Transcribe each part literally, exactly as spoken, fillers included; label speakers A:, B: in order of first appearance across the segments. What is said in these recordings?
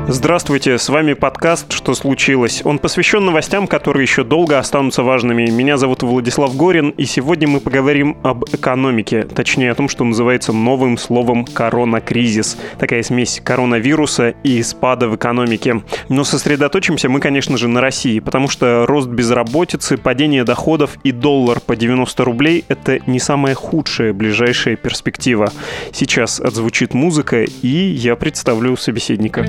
A: Здравствуйте, с вами подкаст «Что случилось?». Он посвящен новостям, которые еще долго останутся важными. Меня зовут Владислав Горин, и сегодня мы поговорим об экономике. Точнее, о том, что называется новым словом «коронакризис». Такая смесь коронавируса и спада в экономике. Но сосредоточимся мы, конечно же, на России, потому что рост безработицы, падение доходов и доллар по девяносто рублей – это не самая худшая ближайшая перспектива. Сейчас отзвучит музыка, и я представлю собеседника.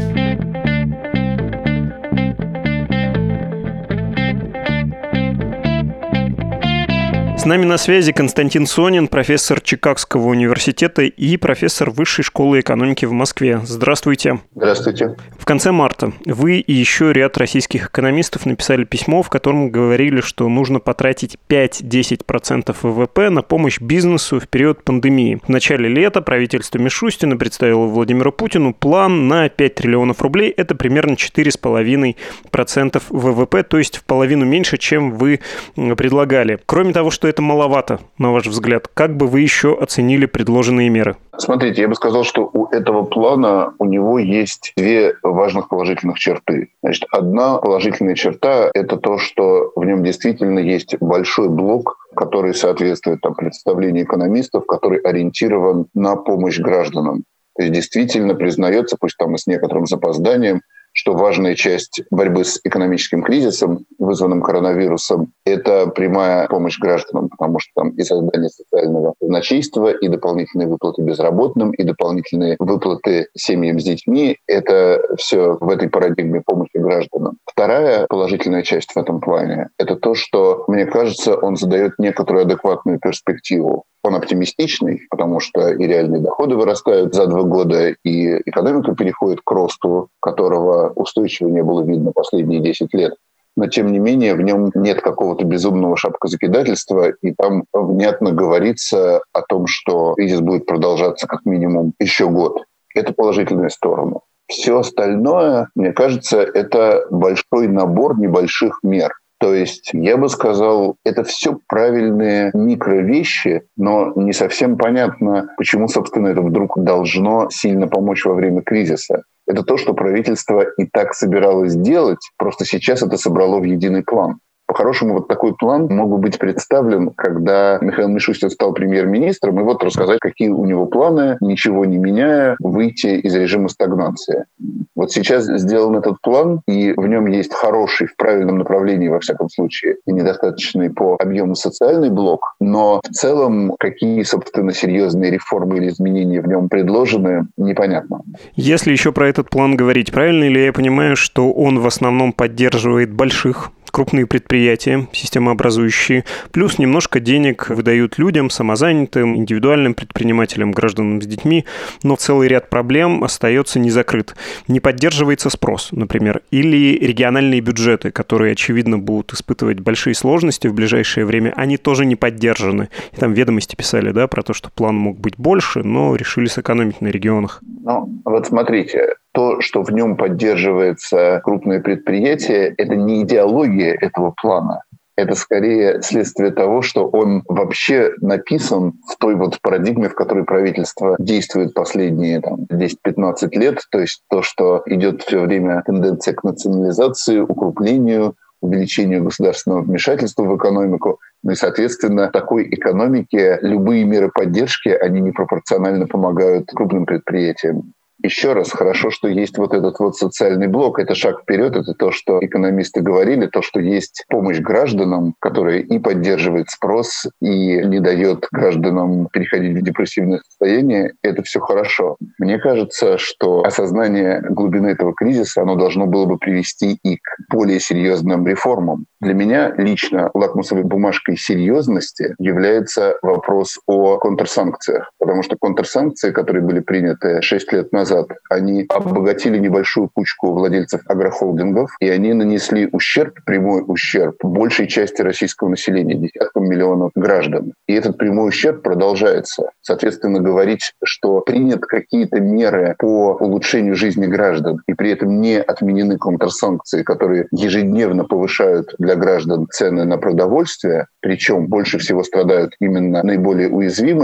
A: С нами на связи Константин Сонин, профессор Чикагского университета и профессор Высшей школы экономики в Москве. Здравствуйте.
B: Здравствуйте.
A: В конце марта вы и еще ряд российских экономистов написали письмо, в котором говорили, что нужно потратить пять-десять процентов ВВП на помощь бизнесу в период пандемии. В начале лета правительство Мишустина представило Владимиру Путину план на пять триллионов рублей. Это примерно четыре с половиной процента ВВП, то есть в половину меньше, чем вы предлагали. Кроме того, что это это маловато, на ваш взгляд? Как бы вы еще оценили предложенные меры?
B: Смотрите, я бы сказал, что у этого плана у него есть две важных положительных черты. Значит, одна положительная черта – это то, что в нем действительно есть большой блок, который соответствует там, представлению экономистов, который ориентирован на помощь гражданам. То есть действительно признается, пусть там и с некоторым запозданием, что важная часть борьбы с экономическим кризисом, вызванным коронавирусом, это прямая помощь гражданам, потому что там и создание социального казначейства, и дополнительные выплаты безработным, и дополнительные выплаты семьям с детьми — это все в этой парадигме помощи гражданам. Вторая положительная часть в этом плане — это то, что, мне кажется, он задает некоторую адекватную перспективу. Он оптимистичный, потому что и реальные доходы вырастают за два года, и экономика переходит к росту, которого устойчиво не было видно последние десять лет. Но, тем не менее, в нем нет какого-то безумного шапкозакидательства, и там внятно говорится о том, что кризис будет продолжаться как минимум еще год. Это положительная сторона. Все остальное, мне кажется, это большой набор небольших мер. То есть, я бы сказал, это все правильные микровещи, но не совсем понятно, почему, собственно, это вдруг должно сильно помочь во время кризиса. Это то, что правительство и так собиралось делать, просто сейчас это собрало в единый план. По-хорошему, вот такой план мог бы быть представлен, когда Михаил Мишустин стал премьер-министром, и вот рассказать, какие у него планы, ничего не меняя, выйти из режима стагнации. Вот сейчас сделан этот план, и в нем есть хороший, в правильном направлении, во всяком случае, и недостаточный по объему социальный блок, но в целом, какие, собственно, серьезные реформы или изменения в нем предложены, непонятно.
A: Если еще про этот план говорить, правильно ли я понимаю, что он в основном поддерживает больших, крупные предприятия, системообразующие, плюс немножко денег выдают людям, самозанятым, индивидуальным предпринимателям, гражданам с детьми, но целый ряд проблем остается не закрыт. Не поддерживается спрос, например, или региональные бюджеты, которые, очевидно, будут испытывать большие сложности в ближайшее время, они тоже не поддержаны. И там ведомости писали, да, про то, что план мог быть больше, но решили сэкономить на регионах.
B: Ну, вот смотрите, то, что в нем поддерживается крупное предприятие, это не идеология этого плана. Это скорее следствие того, что он вообще написан в той вот парадигме, в которой правительство действует последние там, десять-пятнадцать лет. То есть то, что идет все время тенденция к национализации, укрупнению, увеличению государственного вмешательства в экономику. Ну и, соответственно, такой экономике любые меры поддержки, они непропорционально помогают крупным предприятиям. Еще раз, хорошо, что есть вот этот вот социальный блок. Это шаг вперед, это то, что экономисты говорили, то, что есть помощь гражданам, которая и поддерживает спрос, и не дает гражданам переходить в депрессивное состояние. Это все хорошо. Мне кажется, что осознание глубины этого кризиса, оно должно было бы привести и к более серьезным реформам. Для меня лично лакмусовой бумажкой серьезности является вопрос о контрсанкциях. Потому что контрсанкции, которые были приняты шесть лет назад, они обогатили небольшую кучку владельцев агрохолдингов, и они нанесли ущерб, прямой ущерб, большей части российского населения, десяткам миллионов граждан. И этот прямой ущерб продолжается. Соответственно, говорить, что приняты какие-то меры по улучшению жизни граждан, и при этом не отменены контрсанкции, которые ежедневно повышают для граждан цены на продовольствие, причем больше всего страдают именно наиболее уязвимые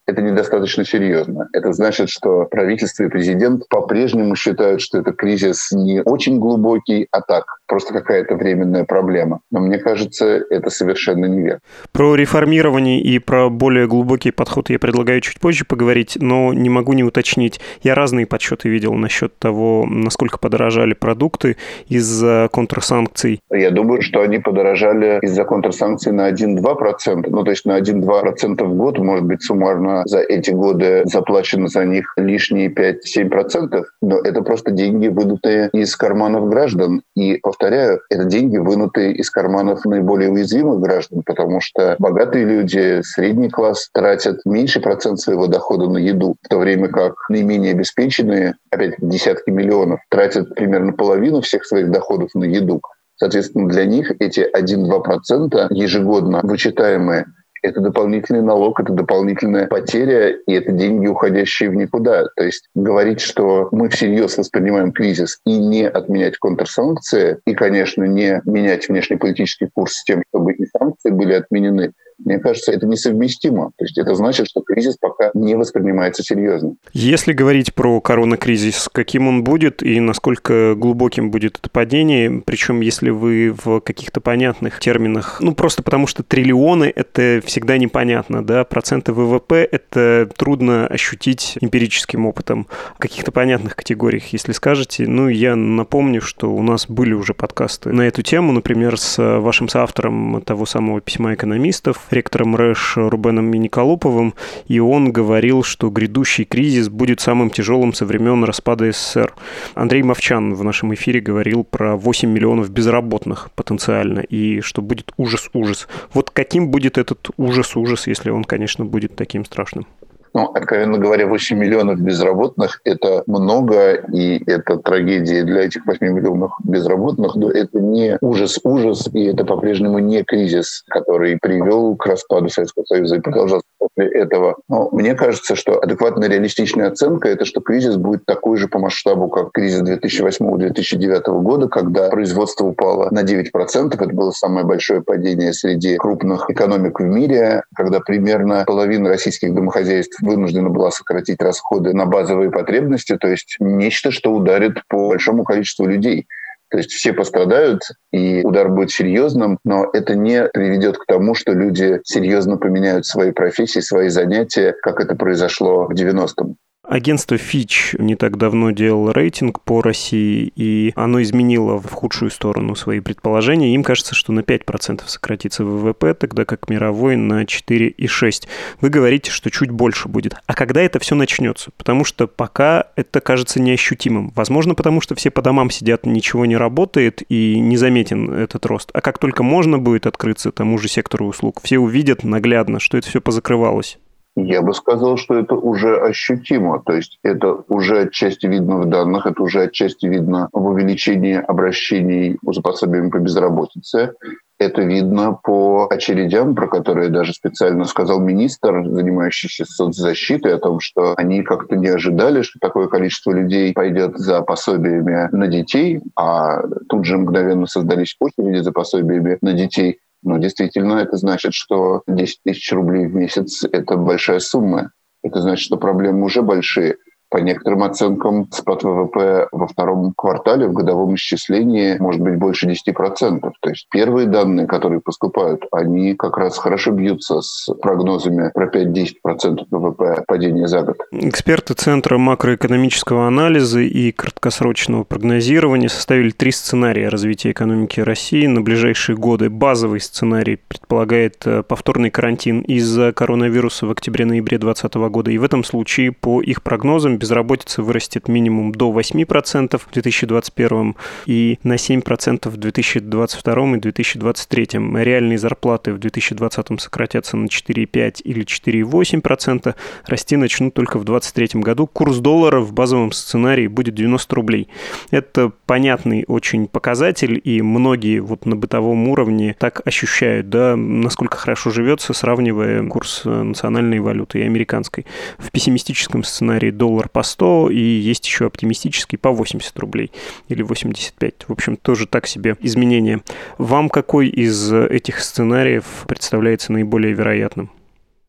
B: это недостаточно серьезно. Это значит, что правительство и президент по-прежнему считают, что это кризис не очень глубокий, а так, просто какая-то временная проблема. Но мне кажется, это совершенно неверно.
A: Про реформирование и про более глубокий подход я предлагаю чуть позже поговорить, но не могу не уточнить. Я разные подсчеты видел насчет того, насколько подорожали продукты из-за контрсанкций.
B: Я думаю, что они подорожали из-за контрсанкций на один-два процента. Ну, то есть на один-два процента в год, может быть, суммарно за эти годы заплачено за них лишние пять-семь процентов, но это просто деньги, вынутые из карманов граждан. И, повторяю, это деньги, вынутые из карманов наиболее уязвимых граждан, потому что богатые люди, средний класс тратят меньший процент своего дохода на еду, в то время как наименее обеспеченные, опять десятки миллионов, тратят примерно половину всех своих доходов на еду. Соответственно, для них эти один-два процента ежегодно вычитаемые — это дополнительный налог, это дополнительная потеря, и это деньги, уходящие в никуда. То есть говорить, что мы всерьез воспринимаем кризис и не отменять контрсанкции, и, конечно, не менять внешнеполитический курс с тем, чтобы и санкции были отменены, мне кажется, это несовместимо. То есть это значит, что кризис пока не воспринимается серьезно.
A: Если говорить про коронакризис, каким он будет и насколько глубоким будет это падение, причем если вы в каких-то понятных терминах, ну просто потому что триллионы — это всегда непонятно, да, проценты ВВП — это трудно ощутить эмпирическим опытом. В каких-то понятных категориях, если скажете, ну я напомню, что у нас были уже подкасты на эту тему, например, с вашим соавтором того самого письма экономистов, ректором РЭШ Рубеном Миниколоповым, и он говорил, что грядущий кризис будет самым тяжелым со времен распада СССР. Андрей Мовчан в нашем эфире говорил про восемь миллионов безработных потенциально, и что будет ужас-ужас. Вот каким будет этот ужас-ужас, если он, конечно, будет таким страшным?
B: Ну, откровенно говоря, восемь миллионов безработных — это много, и это трагедия для этих восьми миллионов безработных, но это не ужас-ужас, и это по-прежнему не кризис, который привел к распаду Советского Союза и продолжался после этого. Но мне кажется, что адекватная реалистичная оценка — это что кризис будет такой же по масштабу, как кризис две тысячи восьмого — две тысячи девятого года, когда производство упало на девять процентов. Это было самое большое падение среди крупных экономик в мире, когда примерно половина российских домохозяйств вынуждена была сократить расходы на базовые потребности, то есть нечто, что ударит по большому количеству людей. То есть все пострадают, и удар будет серьезным, но это не приведет к тому, что люди серьезно поменяют свои профессии, свои занятия, как это произошло в девяностом.
A: Агентство Fitch не так давно делало рейтинг по России, и оно изменило в худшую сторону свои предположения. Им кажется, что на пять процентов сократится ВВП, тогда как мировой на четыре целых шесть десятых. Вы говорите, что чуть больше будет. А когда это все начнется? Потому что пока это кажется неощутимым. Возможно, потому что все по домам сидят, ничего не работает, и не заметен этот рост. А как только можно будет открыться тому же сектору услуг, все увидят наглядно, что это все позакрывалось.
B: Я бы сказал, что это уже ощутимо. То есть это уже отчасти видно в данных, это уже отчасти видно в увеличении обращений за пособиями по безработице. Это видно по очередям, про которые даже специально сказал министр, занимающийся соцзащитой, о том, что они как-то не ожидали, что такое количество людей пойдет за пособиями на детей, а тут же мгновенно создались очереди за пособиями на детей. Но действительно, это значит, что десять тысяч рублей в месяц — это большая сумма. Это значит, что проблемы уже большие. По некоторым оценкам, спад ВВП во втором квартале в годовом исчислении может быть больше десять процентов. То есть первые данные, которые поступают, они как раз хорошо бьются с прогнозами про пять-десять процентов ВВП падения за год.
A: Эксперты Центра макроэкономического анализа и краткосрочного прогнозирования составили три сценария развития экономики России на ближайшие годы. Базовый сценарий предполагает повторный карантин из-за коронавируса в октябре-ноябре две тысячи двадцатого года. И в этом случае, по их прогнозам, безработица вырастет минимум до восемь процентов в две тысячи двадцать первом и на семь процентов в две тысячи двадцать втором и две тысячи двадцать третьем. Реальные зарплаты в две тысячи двадцатом сократятся на четыре целых пять или четыре целых восемь процента. Расти начнут только в двадцать третьем году. Курс доллара в базовом сценарии будет девяносто рублей. Это понятный очень показатель, и многие вот на бытовом уровне так ощущают, да, насколько хорошо живется, сравнивая курс национальной валюты и американской. В пессимистическом сценарии доллар по сто, и есть еще оптимистический по восемьдесят рублей или восемьдесят пять. В общем, тоже так себе изменения. Вам какой из этих сценариев представляется наиболее вероятным?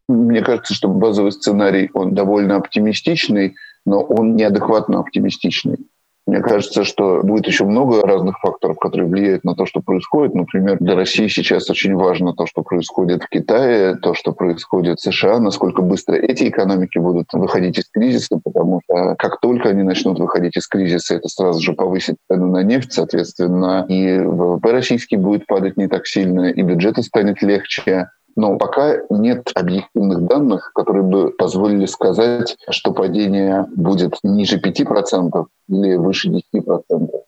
B: Мне кажется, что базовый сценарий, он довольно оптимистичный, но он неадекватно оптимистичный. Мне кажется, что будет еще много разных факторов, которые влияют на то, что происходит. Например, для России сейчас очень важно то, что происходит в Китае, то, что происходит в США, насколько быстро эти экономики будут выходить из кризиса, потому что как только они начнут выходить из кризиса, это сразу же повысит цену на нефть, соответственно, и ВВП российский будет падать не так сильно, и бюджету станет легче. Но пока нет объективных данных, которые бы позволили сказать, что падение будет ниже пяти процентов или выше десяти процентов.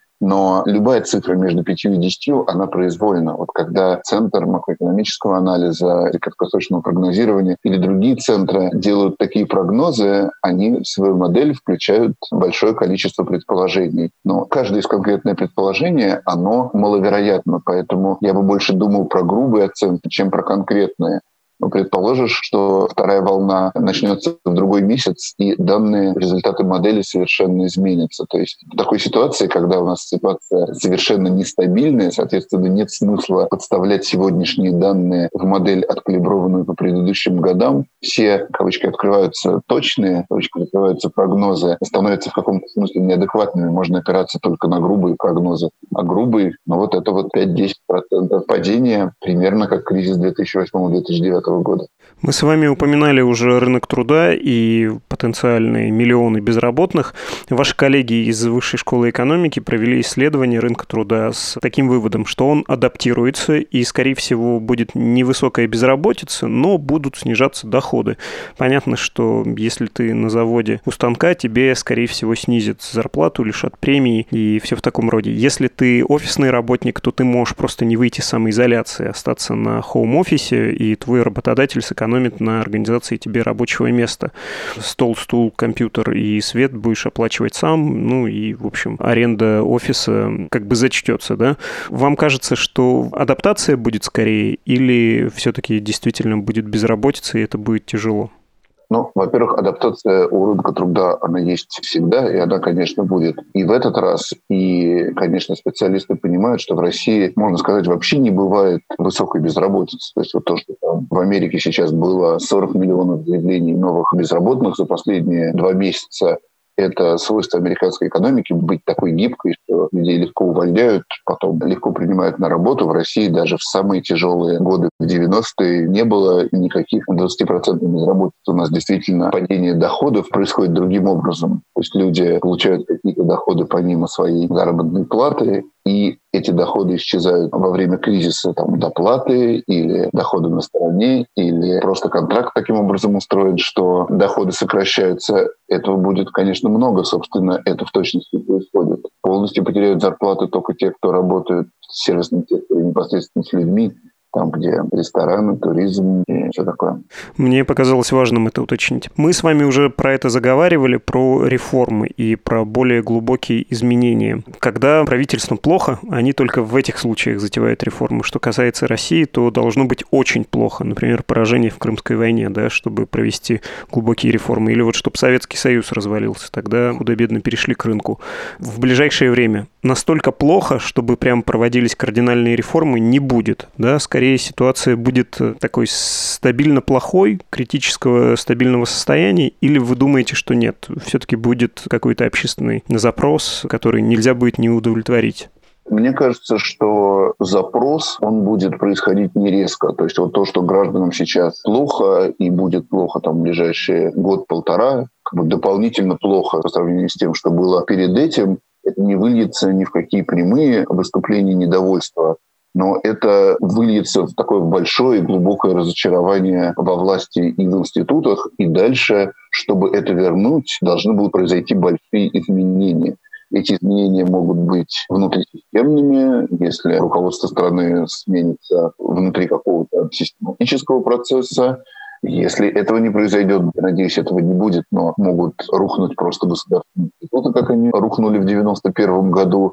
B: Но любая цифра между пятью и десятью, она произвольна. Вот когда Центр макроэкономического анализа и краткосрочного прогнозирования или другие центры делают такие прогнозы, они в свою модель включают большое количество предположений. Но каждое из конкретное предположение, оно маловероятно. Поэтому я бы больше думал про грубые оценки, чем про конкретные. Ну, предположишь, что вторая волна начнется в другой месяц, и данные результаты модели совершенно изменятся. То есть в такой ситуации, когда у нас ситуация совершенно нестабильная, соответственно, нет смысла подставлять сегодняшние данные в модель, откалиброванную по предыдущим годам. Все, кавычки открываются, точные, кавычки открываются, прогнозы становятся в каком-то смысле неадекватными. Можно опираться только на грубые прогнозы. А грубые, ну вот это вот пять-десять процентов падения, примерно как кризис две тысячи восьмого - две тысячи девятого года.
A: Мы с вами упоминали уже рынок труда и потенциальные миллионы безработных. Ваши коллеги из Высшей школы экономики провели исследование рынка труда с таким выводом, что он адаптируется и, скорее всего, будет невысокая безработица, но будут снижаться доходы. Понятно, что если ты на заводе у станка, тебе, скорее всего, снизят зарплату, лишат премии и все в таком роде. Если ты офисный работник, то ты можешь просто не выйти из самоизоляции, остаться на хоум-офисе, и твой работодатель сэкономит на организации тебе рабочего места. Стол, стул, компьютер и свет будешь оплачивать сам, ну и, в общем, аренда офиса как бы зачтется, да? Вам кажется, что адаптация будет скорее или все-таки действительно будет безработица, и это будет тяжело?
B: Ну, во-первых, адаптация у рынка труда, она есть всегда, и она, конечно, будет и в этот раз. И, конечно, специалисты понимают, что в России, можно сказать, вообще не бывает высокой безработицы. То есть вот то, что там в Америке сейчас было сорок миллионов заявлений новых безработных за последние два месяца, это свойство американской экономики — быть такой гибкой, что людей легко увольняют, потом легко принимают на работу. В России даже в самые тяжелые годы, в девяностые, не было никаких двадцатипроцентной безработицы. У нас действительно падение доходов происходит другим образом. То есть люди получают какие-то доходы помимо своей заработной платы, и эти доходы исчезают во время кризиса, там, доплаты или доходы на стороне, или просто контракт таким образом устроен, что доходы сокращаются. Этого будет, конечно, много, собственно, это в точности происходит. Полностью потеряют зарплаты только те, кто работает в сервисном секторе непосредственно с людьми, там, где рестораны, туризм и все такое.
A: Мне показалось важным это уточнить. Мы с вами уже про это заговаривали, про реформы и про более глубокие изменения. Когда правительству плохо, они только в этих случаях затевают реформы. Что касается России, то должно быть очень плохо. Например, поражение в Крымской войне, да, чтобы провести глубокие реформы. Или вот чтобы Советский Союз развалился. Тогда худо-бедно перешли к рынку. В ближайшее время настолько плохо, чтобы прям проводились кардинальные реформы, не будет. Да? Скорее, ситуация будет такой стабильно плохой, критического стабильного состояния, или вы думаете, что нет? Все-таки будет какой-то общественный запрос, который нельзя будет не удовлетворить?
B: Мне кажется, что запрос, он будет происходить не резко. То есть вот то, что гражданам сейчас плохо и будет плохо там в ближайшие год-полтора, как бы дополнительно плохо по сравнению с тем, что было перед этим, это не выльется ни в какие прямые выступления недовольства, но это выльется в такое большое и глубокое разочарование во власти и в институтах. И дальше, чтобы это вернуть, должны будут произойти большие изменения. Эти изменения могут быть внутрисистемными, если руководство страны сменится внутри какого-то систематического процесса. Если этого не произойдет, я надеюсь, этого не будет, но могут рухнуть просто государственные институты, как они рухнули в девяносто первом году.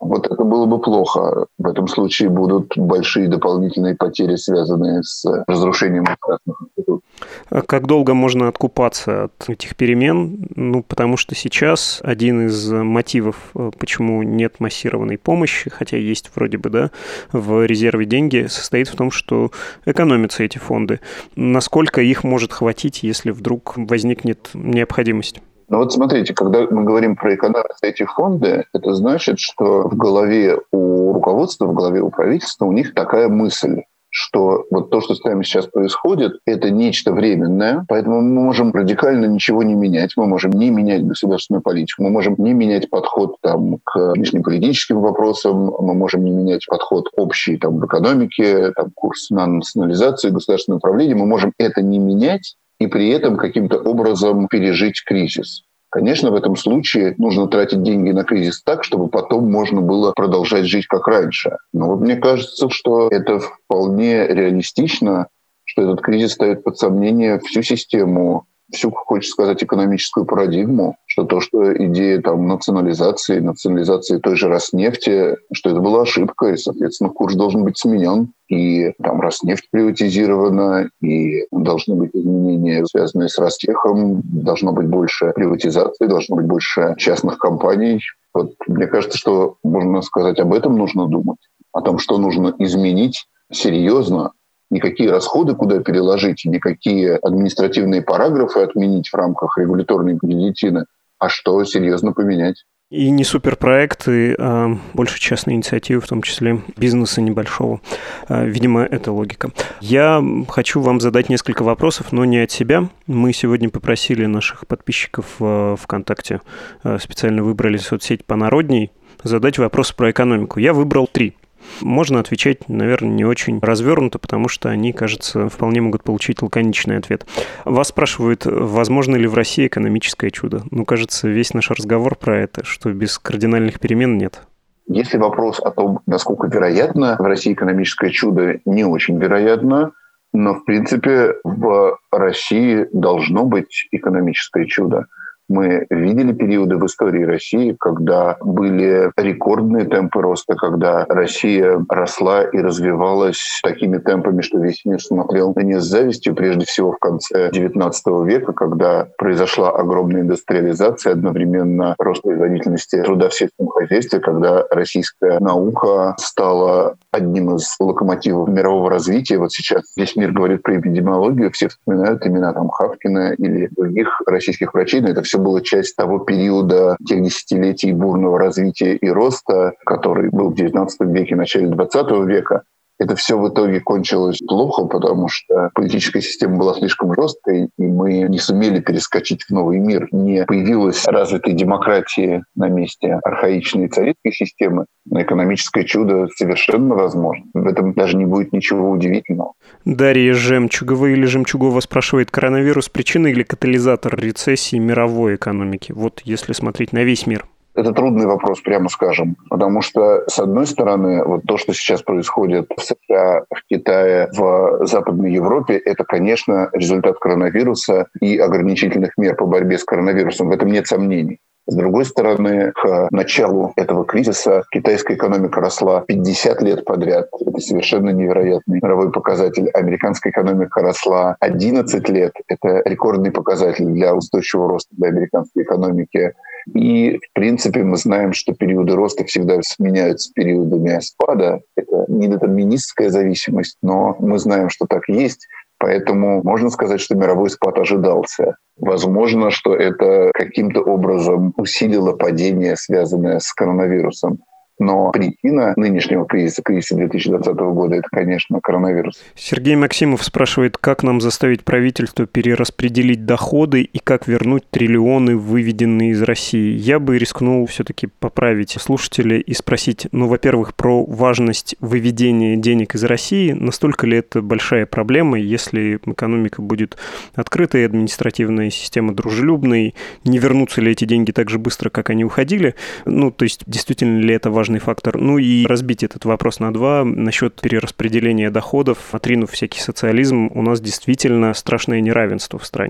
B: Вот это было бы плохо. В этом случае будут большие дополнительные потери, связанные с разрушением государственных институтов.
A: А как долго можно откупаться от этих перемен? Ну, потому что сейчас один из мотивов, почему нет массированной помощи, хотя есть вроде бы, да, в резерве деньги, состоит в том, что экономятся эти фонды. Насколько их может хватить, если вдруг возникнет необходимость?
B: Ну вот смотрите, когда мы говорим про экономию эти фонды, это значит, что в голове у руководства, в голове у правительства у них такая мысль, что вот то, что с нами сейчас происходит, это нечто временное, поэтому мы можем радикально ничего не менять, мы можем не менять государственную политику, мы можем не менять подход там, к внешнеполитическим вопросам, мы можем не менять подход общий там, в экономике, там, курс на национализацию, государственное управление, мы можем это не менять, и при этом каким-то образом пережить кризис. Конечно, в этом случае нужно тратить деньги на кризис так, чтобы потом можно было продолжать жить как раньше. Но вот мне кажется, что это вполне реалистично, что этот кризис ставит под сомнение всю систему, всю, хочется сказать, экономическую парадигму, что то, что идея там, национализации, национализации той же Роснефти, что это была ошибка, и, соответственно, курс должен быть сменен. И там Роснефть приватизирована, и должны быть изменения, связанные с Ростехом, должно быть больше приватизации, должно быть больше частных компаний. Вот мне кажется, что, можно сказать, об этом нужно думать, о том, что нужно изменить серьезно, не какие расходы куда переложить, не какие административные параграфы отменить в рамках регуляторной гильотины, а что серьезно поменять.
A: И не суперпроекты, а больше частные инициативы, в том числе бизнеса небольшого. Видимо, это логика. Я хочу вам задать несколько вопросов, но не от себя. Мы сегодня попросили наших подписчиков в ВКонтакте, специально выбрали соцсеть понародней, задать вопросы про экономику. Я выбрал три. Можно отвечать, наверное, не очень развернуто, потому что они, кажется, вполне могут получить лаконичный ответ. Вас спрашивают, возможно ли в России экономическое чудо? Ну, кажется, весь наш разговор про это, что без кардинальных перемен нет.
B: Если вопрос о том, насколько вероятно в России экономическое чудо, не очень вероятно, но, в принципе, в России должно быть экономическое чудо. Мы видели периоды в истории России, когда были рекордные темпы роста, когда Россия росла и развивалась такими темпами, что весь мир смотрел на нее с завистью, прежде всего в конце девятнадцатого века, когда произошла огромная индустриализация, одновременно рост производительности труда в сельском хозяйстве, когда российская наука стала одним из локомотивов мирового развития. Вот сейчас весь мир говорит про эпидемиологию, все вспоминают имена там Хавкина или других российских врачей, но это все была часть того периода, тех десятилетий бурного развития и роста, который был в девятнадцатом веке, начале двадцатого века. Это все в итоге кончилось плохо, потому что политическая система была слишком жесткой, и мы не сумели перескочить в новый мир. Не появилась развитой демократии на месте архаичной царской системы. Но экономическое чудо совершенно возможно. В этом даже не будет ничего удивительного.
A: Дарья Жемчугова или Жемчугова спрашивает, коронавирус причина или катализатор рецессии мировой экономики? Вот если смотреть на весь мир.
B: Это трудный вопрос, прямо скажем, потому что, с одной стороны, вот то, что сейчас происходит в США, в Китае, в Западной Европе, это, конечно, результат коронавируса и ограничительных мер по борьбе с коронавирусом. В этом нет сомнений. С другой стороны, к началу этого кризиса китайская экономика росла пятьдесят лет подряд. Это совершенно невероятный мировой показатель. Американская экономика росла одиннадцать лет. Это рекордный показатель для устойчивого роста для американской экономики. И, в принципе, мы знаем, что периоды роста всегда сменяются периодами спада. Это не детерминистская зависимость, но мы знаем, что так есть. Поэтому можно сказать, что мировой спад ожидался. Возможно, что это каким-то образом усилило падение, связанное с коронавирусом. Но причина нынешнего кризиса, кризиса две тысячи двадцатого года, это, конечно, коронавирус.
A: Сергей Максимов спрашивает, как нам заставить правительство перераспределить доходы и как вернуть триллионы, выведенные из России. Я бы рискнул все-таки поправить слушателя и спросить, ну, во-первых, про важность выведения денег из России. Настолько ли это большая проблема, если экономика будет открытой, административная система дружелюбной, не вернутся ли эти деньги так же быстро, как они уходили? Ну, то есть, действительно ли это важно? Фактор. Ну и разбить этот вопрос на два насчет перераспределения доходов, отринув всякий социализм, у нас действительно страшное неравенство в стране.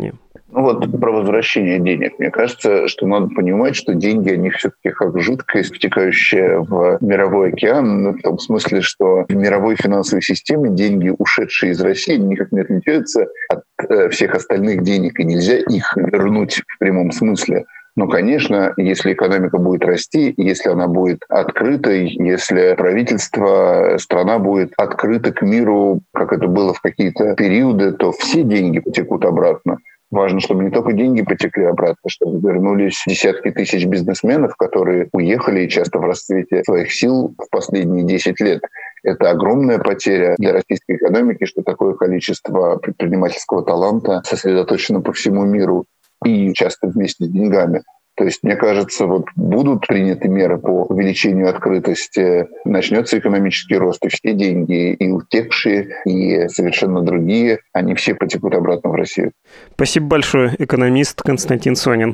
B: Ну вот про возвращение денег. Мне кажется, что надо понимать, что деньги, они все-таки как жидкость, втекающая в мировой океан, ну, в том смысле, что в мировой финансовой системе деньги, ушедшие из России, никак не отличаются от э, всех остальных денег, и нельзя их вернуть в прямом смысле. Но, конечно, если экономика будет расти, если она будет открытой, если правительство, страна будет открыта к миру, как это было в какие-то периоды, то все деньги потекут обратно. Важно, чтобы не только деньги потекли обратно, чтобы вернулись десятки тысяч бизнесменов, которые уехали и часто в расцвете своих сил в последние десять лет. Это огромная потеря для российской экономики, что такое количество предпринимательского таланта сосредоточено по всему миру и часто вместе с деньгами. То есть, мне кажется, вот будут приняты меры по увеличению открытости, начнется экономический рост, и все деньги, и утекшие, и совершенно другие, они все потекут обратно в Россию.
A: Спасибо большое, экономист Константин Сонин.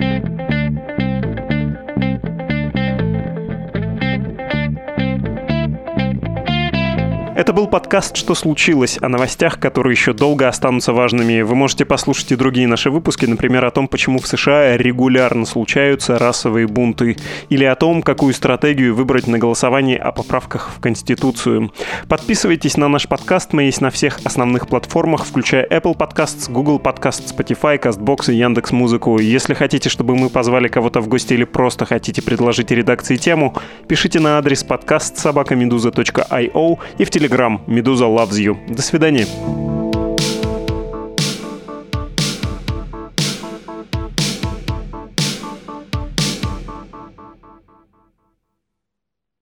A: Это был подкаст «Что случилось?», о новостях, которые еще долго останутся важными. Вы можете послушать и другие наши выпуски, например, о том, почему в США регулярно случаются расовые бунты, или о том, какую стратегию выбрать на голосовании о поправках в Конституцию. Подписывайтесь на наш подкаст, мы есть на всех основных платформах, включая Apple Podcasts, Google Podcasts, Spotify, CastBox и Яндекс.Музыку. Если хотите, чтобы мы позвали кого-то в гости или просто хотите предложить редакции тему, пишите на адрес подкаст собака медуза точка ай о и в Telegram Медуза loves you. До свидания.